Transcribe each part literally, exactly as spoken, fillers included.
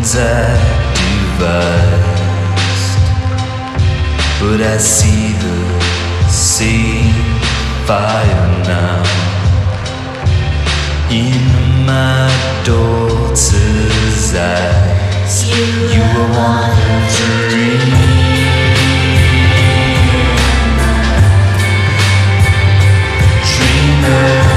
dreams I devised, but I see the same fire now in my daughter's eyes. You were wandering, dreamer.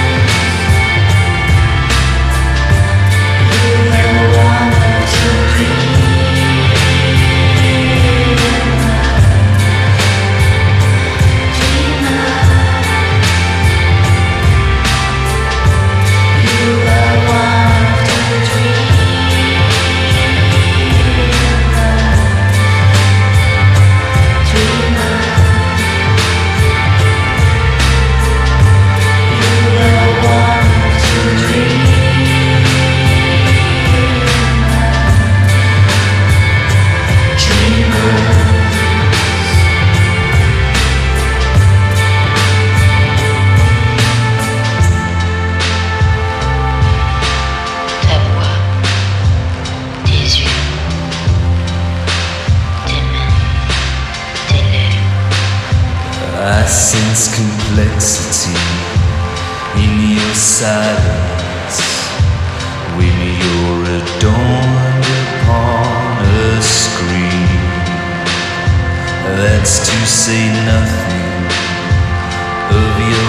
I sense complexity in your silence when you're adorned upon a screen. That's to say nothing of your